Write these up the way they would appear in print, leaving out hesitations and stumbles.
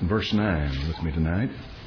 verse 9 with me tonight.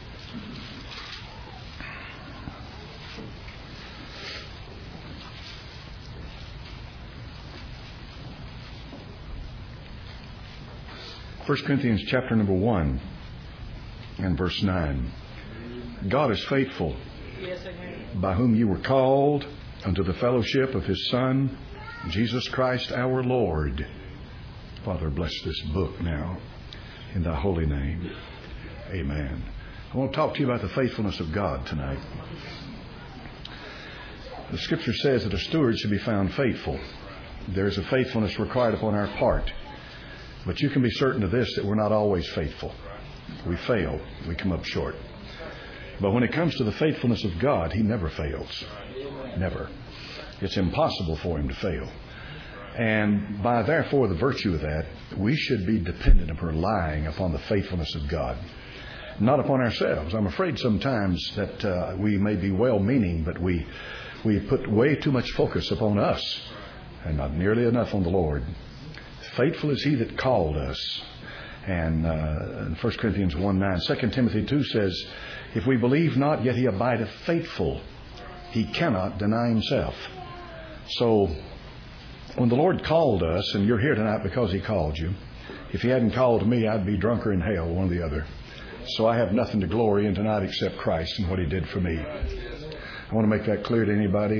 First Corinthians chapter number 1 and verse 9. God is faithful, by whom you were called unto the fellowship of His Son, Jesus Christ our Lord. Father, bless this book now in Thy holy name. Amen. I want to talk to you about the faithfulness of God tonight. The Scripture says that a steward should be found faithful. There is a faithfulness required upon our part. But you can be certain of this, that we're not always faithful. We fail. We come up short. But when it comes to the faithfulness of God, He never fails. Never. It's impossible for Him to fail. And by therefore the virtue of that, we should be dependent and relying upon the faithfulness of God, not upon ourselves. I'm afraid sometimes that we may be well-meaning, but we put way too much focus upon us and not nearly enough on the Lord. Faithful is He that called us. And in 1 Corinthians 1:9, 2 Timothy 2 says, if we believe not, yet He abideth faithful. He cannot deny Himself. So when the Lord called us, and you're here tonight because He called you. If He hadn't called me, I'd be drunk or in hell, one or the other. So I have nothing to glory in tonight except Christ and what He did for me. I want to make that clear to anybody,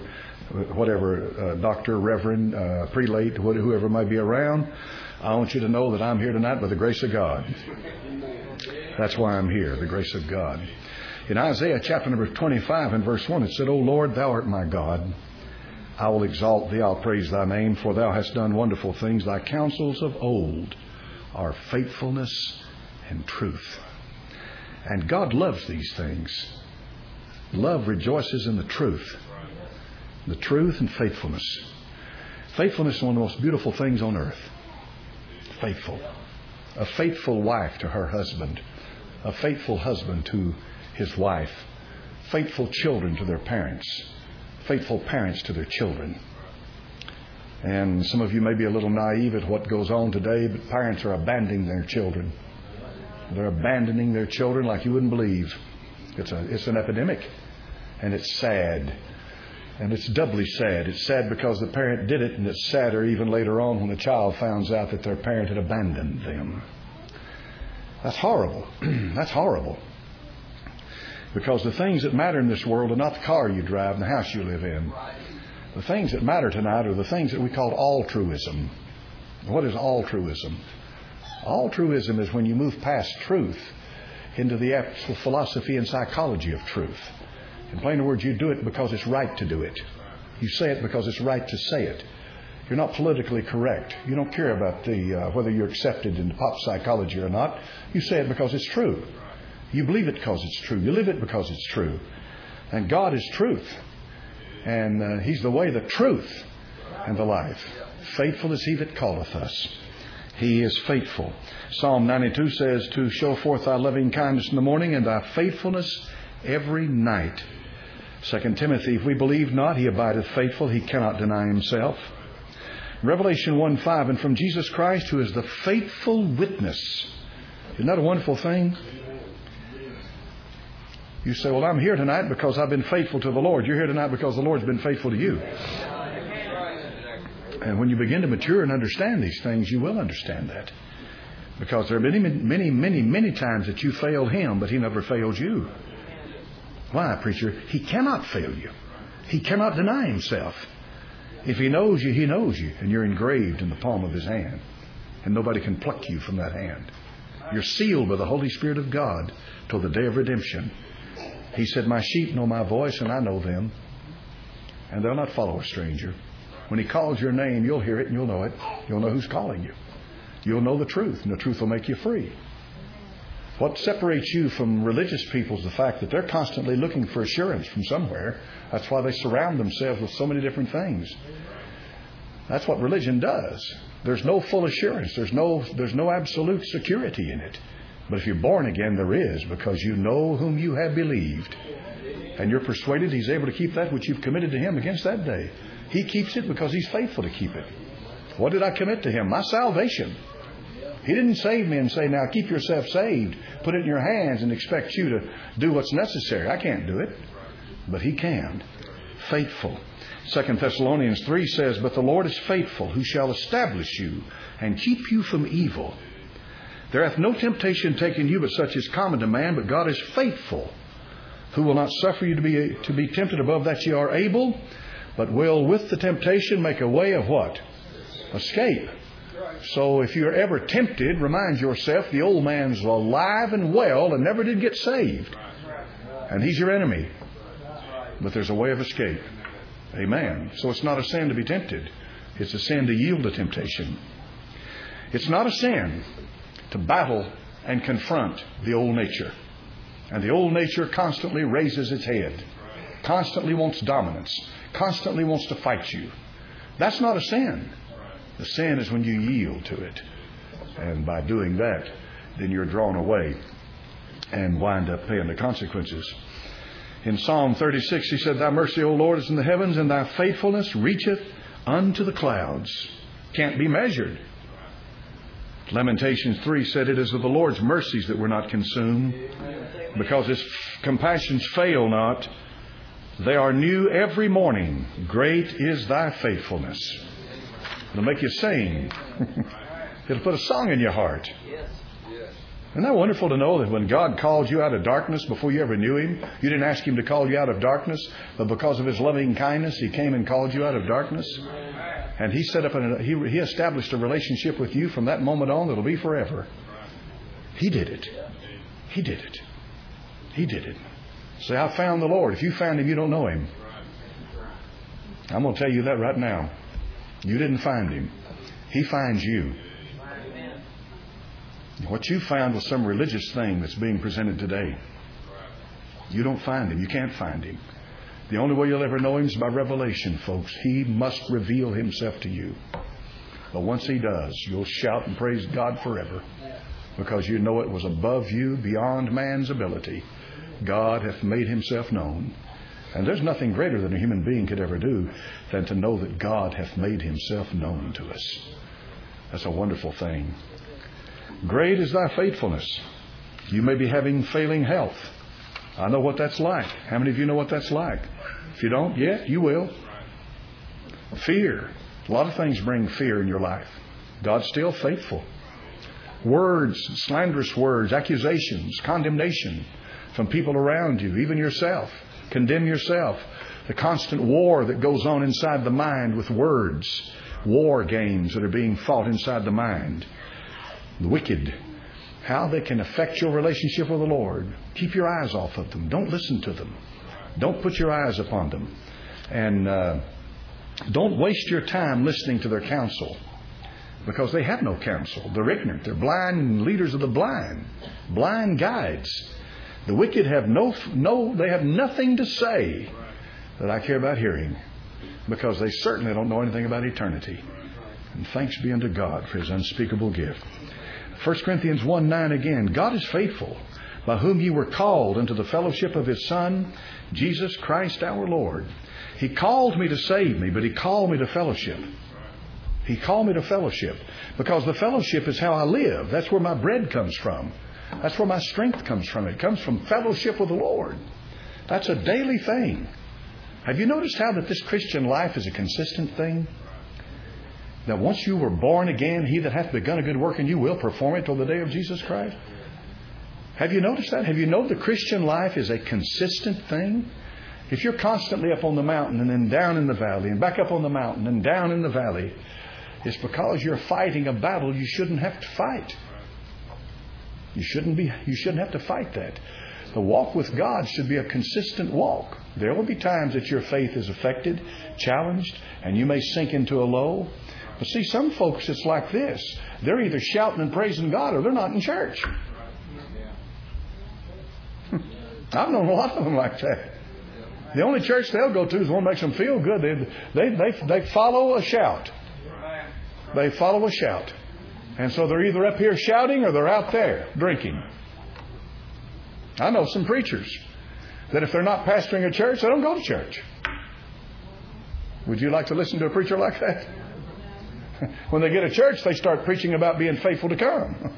whatever doctor, reverend, prelate, whoever might be around. I want you to know that I'm here tonight by the grace of God. That's why I'm here, the grace of God. In Isaiah chapter number 25 and verse 1, it said, O Lord, Thou art my God. I will exalt Thee, I'll praise Thy name, for Thou hast done wonderful things. Thy counsels of old are faithfulness and truth. And God loves these things. Love rejoices in the truth. The truth and faithfulness. Faithfulness is one of the most beautiful things on earth. Faithful. A faithful wife to her husband. A faithful husband to his wife. Faithful children to their parents. Faithful parents to their children. And some of you may be a little naive at what goes on today, but parents are abandoning their children. They're abandoning their children like you wouldn't believe. It's an epidemic. And it's sad. And it's doubly sad. It's sad because the parent did it, and it's sadder even later on when the child finds out that their parent had abandoned them. That's horrible. That's horrible. Because the things that matter in this world are not the car you drive and the house you live in. The things that matter tonight are the things that we call altruism. What is altruism? Altruism is when you move past truth into the actual philosophy and psychology of truth. In plain words, you do it because it's right to do it. You say it because it's right to say it. You're not politically correct. You don't care about whether you're accepted in pop psychology or not. You say it because it's true. You believe it because it's true. You live it because it's true. And God is truth. And He's the way, the truth, and the life. Faithful is He that calleth us. He is faithful. Psalm 92 says, to show forth Thy loving kindness in the morning and Thy faithfulness every night. 2 Timothy, if we believe not, He abideth faithful. He cannot deny Himself. Revelation 1:5, and from Jesus Christ, who is the faithful witness. Isn't that a wonderful thing? You say, well, I'm here tonight because I've been faithful to the Lord. You're here tonight because the Lord's been faithful to you. And when you begin to mature and understand these things, you will understand that. Because there are many times that you failed Him, but He never failed you. Why, preacher? He cannot fail you. He cannot deny Himself. If He knows you, He knows you. And you're engraved in the palm of His hand. And nobody can pluck you from that hand. You're sealed by the Holy Spirit of God till the day of redemption. He said, my sheep know my voice, and I know them. And they'll not follow a stranger. When He calls your name, you'll hear it and you'll know it. You'll know who's calling you. You'll know the truth, and the truth will make you free. What separates you from religious people is the fact that they're constantly looking for assurance from somewhere. That's why they surround themselves with so many different things. That's what religion does. There's no full assurance. There's no absolute security in it. But if you're born again, there is, because you know whom you have believed. And you're persuaded He's able to keep that which you've committed to Him against that day. He keeps it because He's faithful to keep it. What did I commit to Him? My salvation. He didn't save me and say, now keep yourself saved, put it in your hands and expect you to do what's necessary. I can't do it. But He can. Faithful. 2 Thessalonians 3 says, but the Lord is faithful, who shall establish you and keep you from evil. There hath no temptation taken you but such is common to man, but God is faithful, who will not suffer you to be tempted above that ye are able, but will with the temptation make a way of what? Escape. So if you're ever tempted, remind yourself the old man's alive and well and never did get saved. And he's your enemy. But there's a way of escape. Amen. So it's not a sin to be tempted. It's a sin to yield to temptation. It's not a sin to battle and confront the old nature. And the old nature constantly raises its head. Constantly wants dominance. Constantly wants to fight you. That's not a sin. The sin is when you yield to it. And by doing that, then you're drawn away and wind up paying the consequences. In Psalm 36, he said, thy mercy, O Lord, is in the heavens, and thy faithfulness reacheth unto the clouds. Can't be measured. Lamentations 3 said, it is of the Lord's mercies that we're not consumed, because His compassions fail not. They are new every morning. Great is thy faithfulness. It'll make you sing. It'll put a song in your heart. Isn't that wonderful to know that when God called you out of darkness before you ever knew Him, you didn't ask Him to call you out of darkness, but because of His loving kindness, He came and called you out of darkness. And He set up He established a relationship with you from that moment on that'll be forever. He did it. He did it. He did it. Say, I found the Lord. If you found Him, you don't know Him. I'm going to tell you that right now. You didn't find Him. He finds you. What you found was some religious thing that's being presented today. You don't find Him. You can't find Him. The only way you'll ever know Him is by revelation, folks. He must reveal Himself to you. But once He does, you'll shout and praise God forever, because you know it was above you, beyond man's ability. God hath made Himself known. And there's nothing greater than a human being could ever do than to know that God hath made Himself known to us. That's a wonderful thing. Great is thy faithfulness. You may be having failing health. I know what that's like. How many of you know what that's like? If you don't yet, you will. Fear. A lot of things bring fear in your life. God's still faithful. Words, slanderous words, accusations, condemnation from people around you, even yourself. Condemn yourself. The constant war that goes on inside the mind with words. War games that are being fought inside the mind. The wicked. How they can affect your relationship with the Lord. Keep your eyes off of them. Don't listen to them. Don't put your eyes upon them. And don't waste your time listening to their counsel. Because they have no counsel. They're ignorant. They're blind leaders of the blind. Blind guides. The wicked have they have nothing to say that I care about hearing, because they certainly don't know anything about eternity. And thanks be unto God for His unspeakable gift. 1 Corinthians 1:9 again, God is faithful, by whom ye were called unto the fellowship of His Son, Jesus Christ our Lord. He called me to save me, but He called me to fellowship. He called me to fellowship, because the fellowship is how I live. That's where my bread comes from. That's where my strength comes from. It comes from fellowship with the Lord. That's a daily thing. Have you noticed how that this Christian life is a consistent thing? That once you were born again, He that hath begun a good work in you will perform it till the day of Jesus Christ? Have you noticed that? Have you known the Christian life is a consistent thing? If you're constantly up on the mountain and then down in the valley and back up on the mountain and down in the valley, it's because you're fighting a battle you shouldn't have to fight. You shouldn't have to fight that. The walk with God should be a consistent walk. There will be times that your faith is affected, challenged, and you may sink into a low. But see, some folks, it's like this. They're either shouting and praising God or they're not in church. I've known a lot of them like that. The only church they'll go to is one that makes them feel good. They follow a shout. They follow a shout. And so they're either up here shouting or they're out there drinking. I know some preachers that if they're not pastoring a church, they don't go to church. Would you like to listen to a preacher like that? When they get a church, they start preaching about being faithful to come.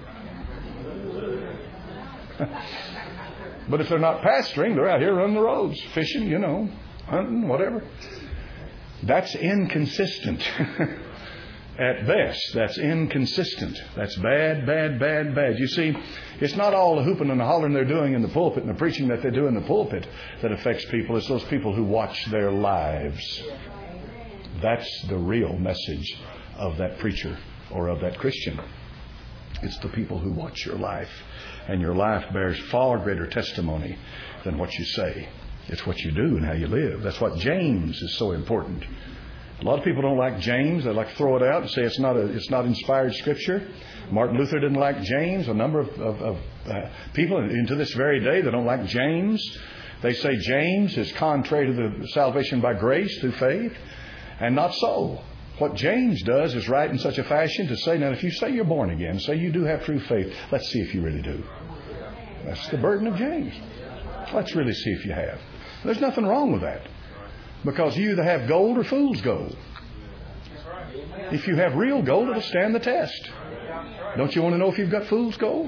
But if they're not pastoring, they're out here running the roads, fishing, hunting, whatever. That's inconsistent. At best, that's inconsistent. That's bad, bad, bad, bad. You see, it's not all the hooping and the hollering they're doing in the pulpit and the preaching that they do in the pulpit that affects people. It's those people who watch their lives. That's the real message of that preacher or of that Christian. It's the people who watch your life. And your life bears far greater testimony than what you say. It's what you do and how you live. That's what James is so important. A lot of people don't like James. They like to throw it out and say it's not inspired Scripture. Martin Luther didn't like James. A number of people into this very day that don't like James. They say James is contrary to the salvation by grace through faith. And not so. What James does is write in such a fashion to say, now if you say you're born again, say you do have true faith, let's see if you really do. That's the burden of James. Let's really see if you have. There's nothing wrong with that. Because you either have gold or fool's gold. If you have real gold, it'll stand the test. Don't you want to know if you've got fool's gold?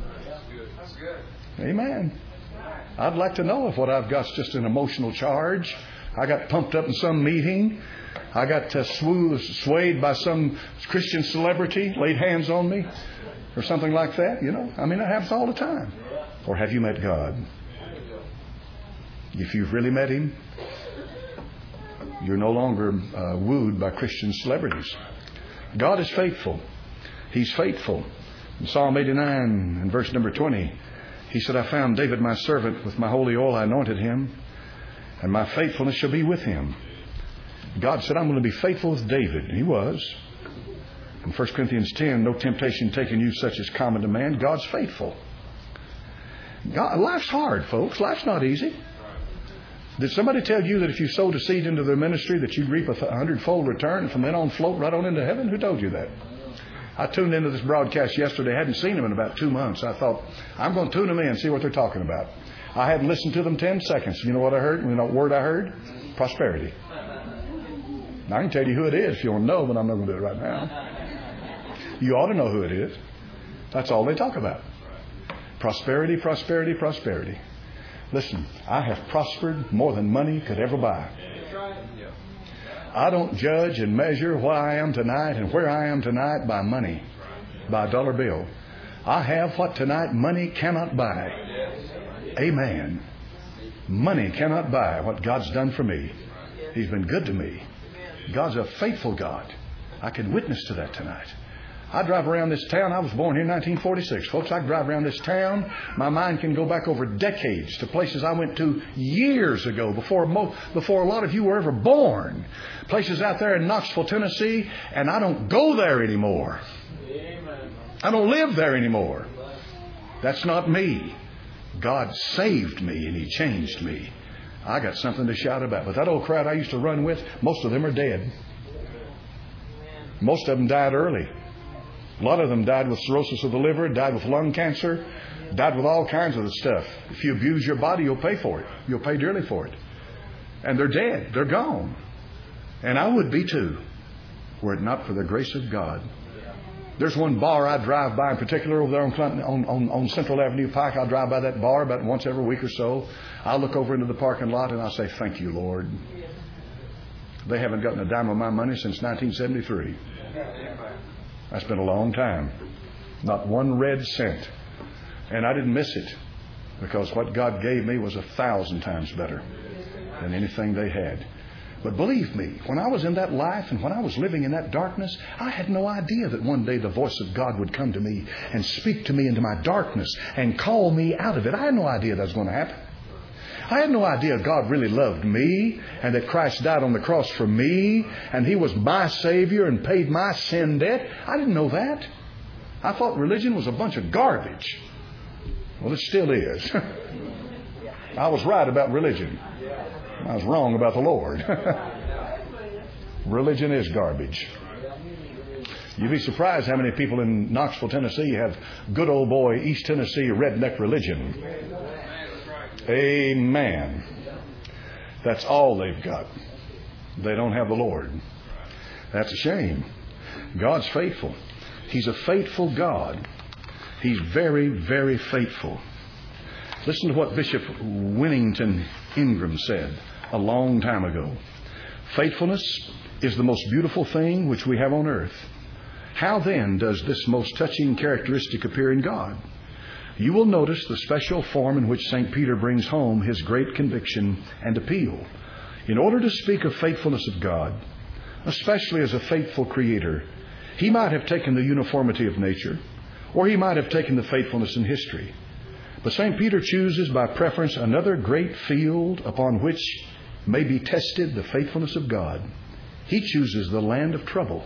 Amen. I'd like to know if what I've got is just an emotional charge. I got pumped up in some meeting. I got swayed by some Christian celebrity, laid hands on me, or something like that. I mean, that happens all the time. Or have you met God? If you've really met Him, you're no longer wooed by Christian celebrities. God is faithful. He's faithful. In Psalm 89 and verse number 20, He said, I found David my servant. With my holy oil I anointed him, and my faithfulness shall be with him. God said, I'm going to be faithful with David. And He was. In 1 Corinthians 10, no temptation taken you such as common to man. God's faithful. Life's hard, folks. Life's not easy. Did somebody tell you that if you sowed a seed into their ministry that you'd reap 100-fold return and from then on float right on into heaven? Who told you that? I tuned into this broadcast yesterday. I hadn't seen them in about 2 months. I thought, I'm going to tune them in and see what they're talking about. I hadn't listened to them 10 seconds. You know what I heard? You know what word I heard? Prosperity. Now, I can tell you who it is if you want to know, but I'm not going to do it right now. You ought to know who it is. That's all they talk about. Prosperity, prosperity, prosperity. Listen, I have prospered more than money could ever buy. I don't judge and measure what I am tonight and where I am tonight by money, by a dollar bill. I have what tonight money cannot buy. Amen. Money cannot buy what God's done for me. He's been good to me. God's a faithful God. I can witness to that tonight. I drive around this town. I was born here in 1946. Folks, I drive around this town. My mind can go back over decades to places I went to years ago before a lot of you were ever born. Places out there in Knoxville, Tennessee, and I don't go there anymore. I don't live there anymore. That's not me. God saved me and He changed me. I got something to shout about. But that old crowd I used to run with, most of them are dead. Most of them died early. A lot of them died with cirrhosis of the liver, died with lung cancer, died with all kinds of stuff. If you abuse your body, you'll pay for it. You'll pay dearly for it. And they're dead. They're gone. And I would be too, were it not for the grace of God. There's one bar I drive by in particular over there on Central Avenue Pike. I'll drive by that bar about once every week or so. I'll look over into the parking lot and I'll say, thank you, Lord. They haven't gotten a dime of my money since 1973. That's been a long time. Not one red cent. And I didn't miss it because what God gave me was 1,000 times better than anything they had. But believe me, when I was in that life and when I was living in that darkness, I had no idea that one day the voice of God would come to me and speak to me into my darkness and call me out of it. I had no idea that was going to happen. I had no idea God really loved me and that Christ died on the cross for me and He was my Savior and paid my sin debt. I didn't know that. I thought religion was a bunch of garbage. Well, it still is. I was right about religion. I was wrong about the Lord. Religion is garbage. You'd be surprised how many people in Knoxville, Tennessee have good old boy East Tennessee redneck religion. Amen. That's all they've got. They don't have the Lord. That's a shame. God's faithful. He's a faithful God. He's very, very faithful. Listen to what Bishop Winnington Ingram said a long time ago. Faithfulness is the most beautiful thing which we have on earth. How then does this most touching characteristic appear in God? You will notice the special form in which St. Peter brings home his great conviction and appeal. In order to speak of faithfulness of God, especially as a faithful Creator, he might have taken the uniformity of nature, or he might have taken the faithfulness in history. But St. Peter chooses by preference another great field upon which may be tested the faithfulness of God. He chooses the land of trouble.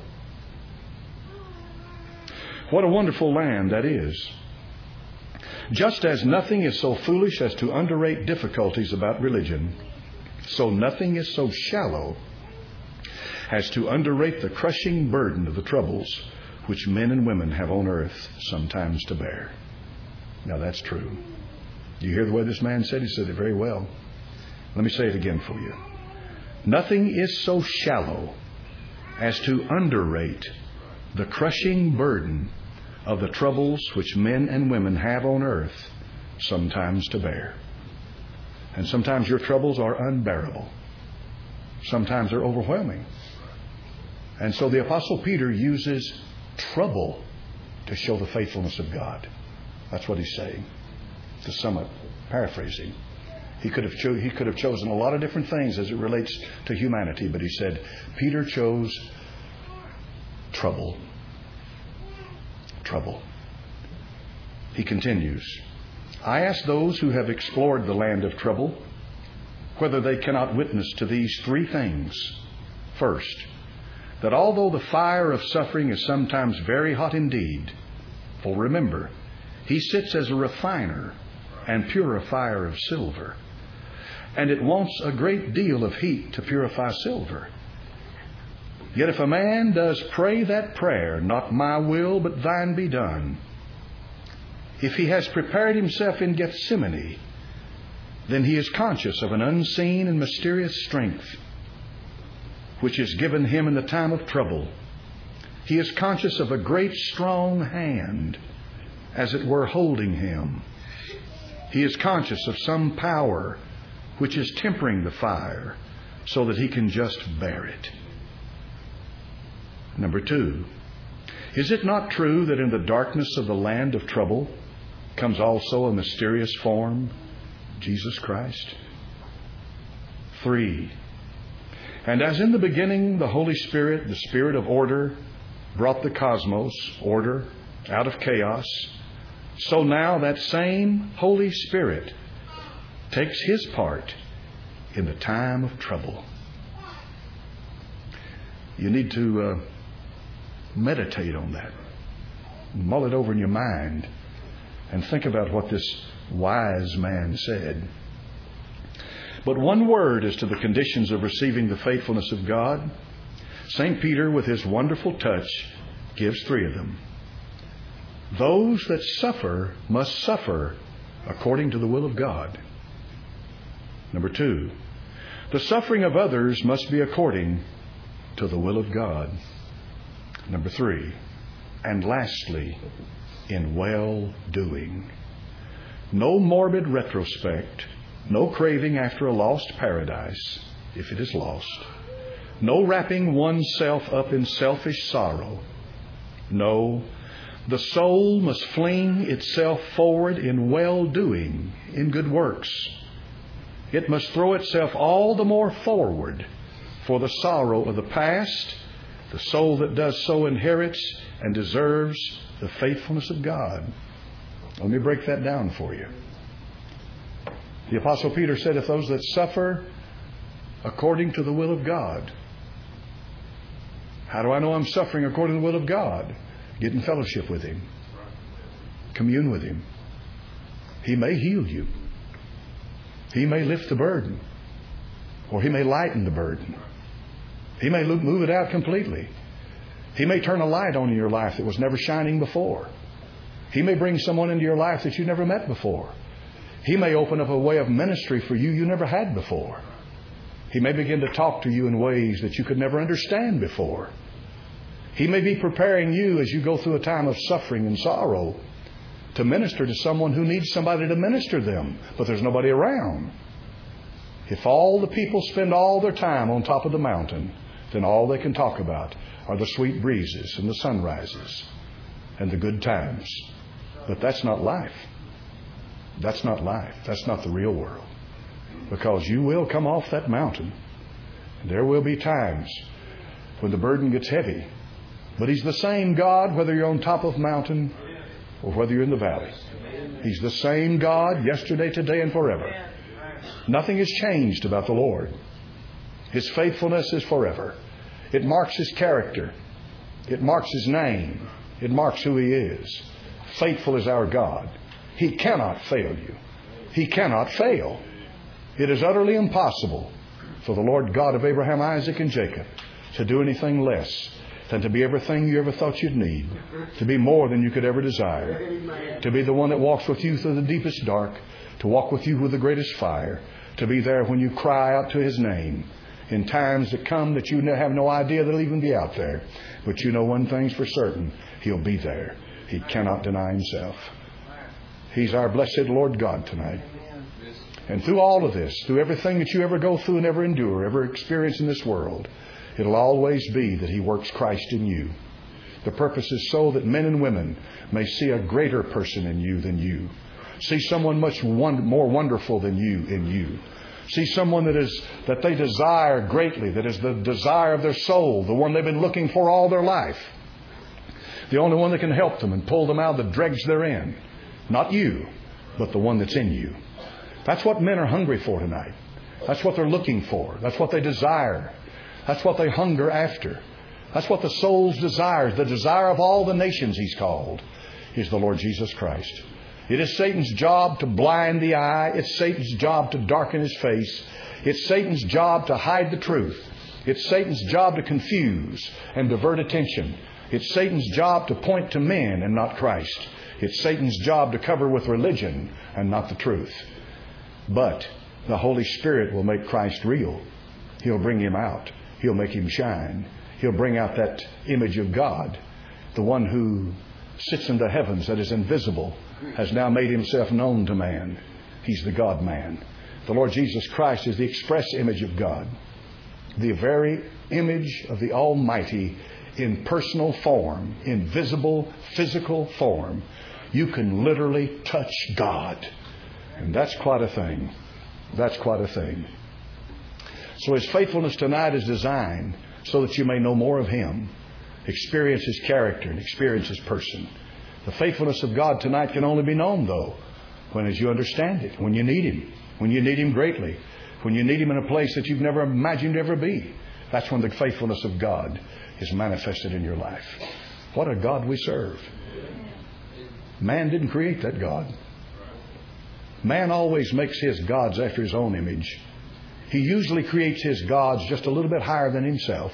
What a wonderful land that is. Just as nothing is so foolish as to underrate difficulties about religion, so nothing is so shallow as to underrate the crushing burden of the troubles which men and women have on earth sometimes to bear. Now that's true. You hear the way this man said? He said it very well. Let me say it again for you. Nothing is so shallow as to underrate the crushing burden of the troubles which men and women have on earth sometimes to bear. And sometimes your troubles are unbearable. Sometimes they're overwhelming. And so the Apostle Peter uses trouble to show the faithfulness of God. That's what he's saying. To sum up, paraphrasing. He could have chosen a lot of different things as it relates to humanity, but he said Peter chose trouble. Trouble. He continues, I ask those who have explored the land of trouble whether they cannot witness to these three things. First, that although the fire of suffering is sometimes very hot indeed, for remember, he sits as a refiner and purifier of silver, and it wants a great deal of heat to purify silver. Yet if a man does pray that prayer, not my will, but thine be done, if he has prepared himself in Gethsemane, then he is conscious of an unseen and mysterious strength which is given him in the time of trouble. He is conscious of a great strong hand, as it were, holding him. He is conscious of some power which is tempering the fire so that he can just bear it. Number two, is it not true that in the darkness of the land of trouble comes also a mysterious form, Jesus Christ? 3, and as in the beginning the Holy Spirit, the Spirit of order, brought the cosmos, order, out of chaos, so now that same Holy Spirit takes His part in the time of trouble. You need to meditate on that. Mull it over in your mind and think about what this wise man said. But one word as to the conditions of receiving the faithfulness of God. St. Peter, with his wonderful touch, gives 3 of them. Those that suffer must suffer according to the will of God. Number 2, the suffering of others must be according to the will of God. Number 3, and lastly, in well-doing. No morbid retrospect, no craving after a lost paradise, if it is lost. No wrapping oneself up in selfish sorrow. No, the soul must fling itself forward in well-doing, in good works. It must throw itself all the more forward for the sorrow of the past. The soul that does so inherits and deserves the faithfulness of God. Let me break that down for you. The Apostle Peter said, if those that suffer according to the will of God. How do I know I'm suffering according to the will of God? Get in fellowship with Him. Commune with Him. He may heal you. He may lift the burden. Or He may lighten the burden. He may move it out completely. He may turn a light on in your life that was never shining before. He may bring someone into your life that you never met before. He may open up a way of ministry for you never had before. He may begin to talk to you in ways that you could never understand before. He may be preparing you as you go through a time of suffering and sorrow to minister to someone who needs somebody to minister them, but there's nobody around. If all the people spend all their time on top of the mountain, then all they can talk about are the sweet breezes and the sunrises and the good times. But that's not life. That's not life. That's not the real world. Because you will come off that mountain. And there will be times when the burden gets heavy. But He's the same God whether you're on top of the mountain or whether you're in the valley. He's the same God yesterday, today, and forever. Nothing has changed about the Lord. His faithfulness is forever. It marks His character. It marks His name. It marks who He is. Faithful is our God. He cannot fail you. He cannot fail. It is utterly impossible for the Lord God of Abraham, Isaac, and Jacob to do anything less than to be everything you ever thought you'd need, to be more than you could ever desire, to be the one that walks with you through the deepest dark, to walk with you with the greatest fire, to be there when you cry out to His name in times that come that you have no idea they'll even be out there. But you know one thing's for certain. He'll be there. He cannot deny Himself. He's our blessed Lord God tonight. And through all of this, through everything that you ever go through and ever endure, ever experience in this world, it'll always be that He works Christ in you. The purpose is so that men and women may see a greater person in you than you. See someone much more wonderful than you in you. See someone that they desire greatly, that is the desire of their soul, the one they've been looking for all their life. The only one that can help them and pull them out of the dregs they're in. Not you, but the one that's in you. That's what men are hungry for tonight. That's what they're looking for. That's what they desire. That's what they hunger after. That's what the soul's desires. The desire of all the nations He's called is the Lord Jesus Christ. It is Satan's job to blind the eye. It's Satan's job to darken his face. It's Satan's job to hide the truth. It's Satan's job to confuse and divert attention. It's Satan's job to point to men and not Christ. It's Satan's job to cover with religion and not the truth. But the Holy Spirit will make Christ real. He'll bring Him out. He'll make Him shine. He'll bring out that image of God. The one who sits in the heavens that is invisible has now made Himself known to man. He's the God-man. The Lord Jesus Christ is the express image of God. The very image of the Almighty in personal form, in visible, physical form. You can literally touch God. And that's quite a thing. That's quite a thing. So His faithfulness tonight is designed so that you may know more of Him, experience His character, and experience His person. The faithfulness of God tonight can only be known, though, when as you understand it, when you need Him, when you need Him greatly, when you need Him in a place that you've never imagined to ever be. That's when the faithfulness of God is manifested in your life. What a God we serve. Man didn't create that God. Man always makes his gods after his own image. He usually creates his gods just a little bit higher than himself.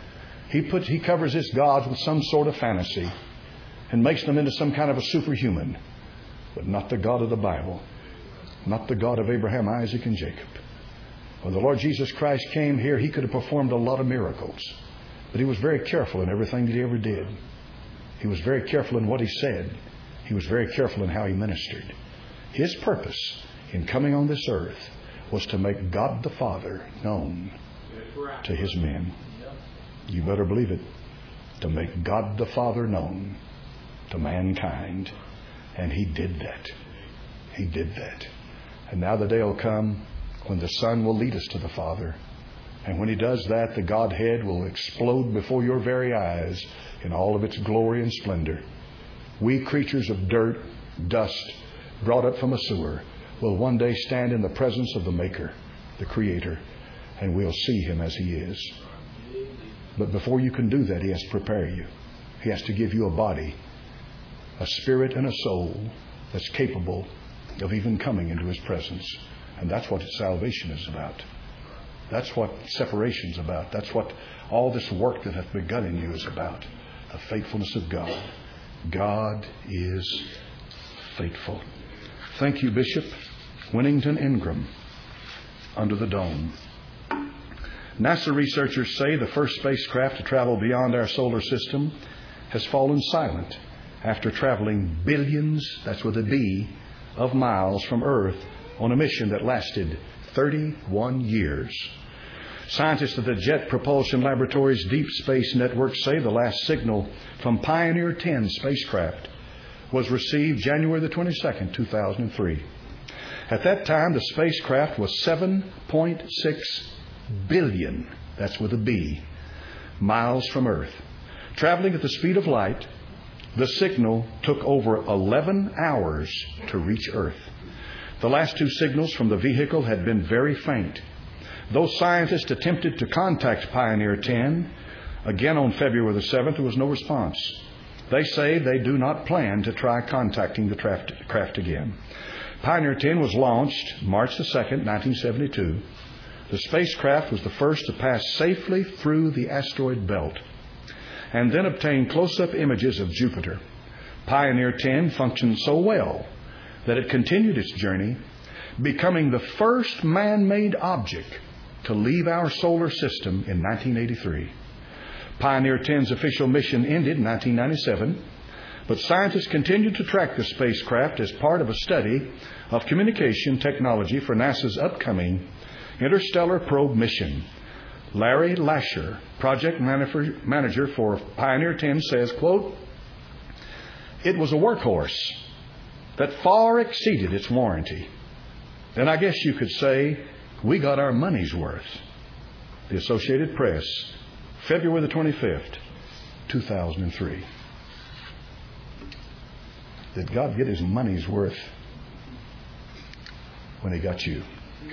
He covers his gods with some sort of fantasy and makes them into some kind of a superhuman. But not the God of the Bible. Not the God of Abraham, Isaac, and Jacob. When the Lord Jesus Christ came here, He could have performed a lot of miracles. But He was very careful in everything that He ever did. He was very careful in what He said. He was very careful in how He ministered. His purpose in coming on this earth was to make God the Father known to His men. You better believe it. To make God the Father known to mankind. And He did that. He did that. And now the day will come when the Son will lead us to the Father. And when He does that, the Godhead will explode before your very eyes in all of its glory and splendor. We creatures of dirt, dust, brought up from a sewer, will one day stand in the presence of the Maker, the Creator, and we'll see Him as He is. But before you can do that, He has to prepare you. He has to give you a body, a spirit and a soul that's capable of even coming into His presence. And that's what salvation is about. That's what separation is about. That's what all this work that hath begun in you is about. The faithfulness of God. God is faithful. Thank you, Bishop Winnington Ingram, under the dome. NASA researchers say the first spacecraft to travel beyond our solar system has fallen silent after traveling billions, that's with a B, of miles from Earth on a mission that lasted 31 years. Scientists at the Jet Propulsion Laboratory's Deep Space Network say the last signal from Pioneer 10 spacecraft was received January the 22nd, 2003. At that time, the spacecraft was 7.6 billion, that's with a B, miles from Earth. Traveling at the speed of light, the signal took over 11 hours to reach Earth. The last two signals from the vehicle had been very faint. Though scientists attempted to contact Pioneer 10, again on February the 7th, there was no response. They say they do not plan to try contacting the craft again. Pioneer 10 was launched March the 2nd, 1972. The spacecraft was the first to pass safely through the asteroid belt and then obtain close-up images of Jupiter. Pioneer 10 functioned so well that it continued its journey, becoming the first man-made object to leave our solar system in 1983. Pioneer 10's official mission ended in 1997, but scientists continued to track the spacecraft as part of a study of communication technology for NASA's upcoming Interstellar Probe mission. Larry Lasher, project manager for Pioneer 10, says, quote, "It was a workhorse that far exceeded its warranty. And I guess you could say we got our money's worth." The Associated Press, February the 25th, 2003. Did God get His money's worth when He got you?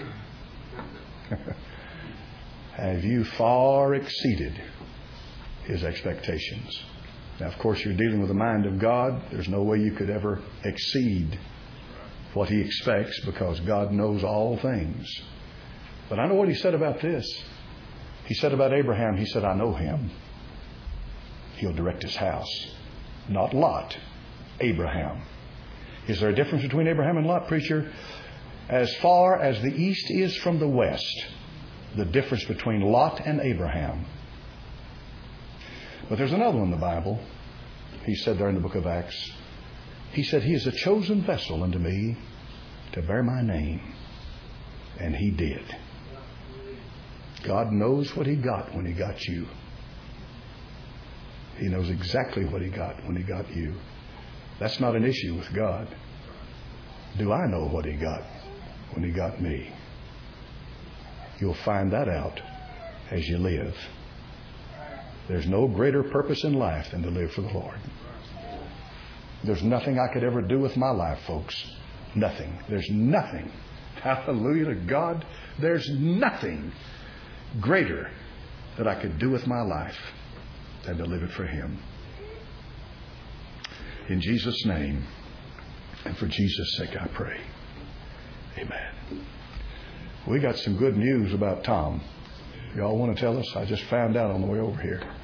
Have you far exceeded His expectations? Now, of course, you're dealing with the mind of God. There's no way you could ever exceed what He expects because God knows all things. But I know what He said about this. He said about Abraham, He said, "I know him. He'll direct his house." Not Lot, Abraham. Is there a difference between Abraham and Lot, preacher? As far as the east is from the west, the difference between Lot and Abraham. But there's another one in the Bible. He said there in the book of Acts, He said, "He is a chosen vessel unto me to bear my name." And He did. God knows what He got when He got you. He knows exactly what He got when He got you. That's not an issue with God. Do I know what He got when He got me? You'll find that out as you live. There's no greater purpose in life than to live for the Lord. There's nothing I could ever do with my life, folks. Nothing. There's nothing. Hallelujah to God. There's nothing greater that I could do with my life than to live it for Him. In Jesus' name and for Jesus' sake I pray. Amen. We got some good news about Tom. Y'all want to tell us? I just found out on the way over here.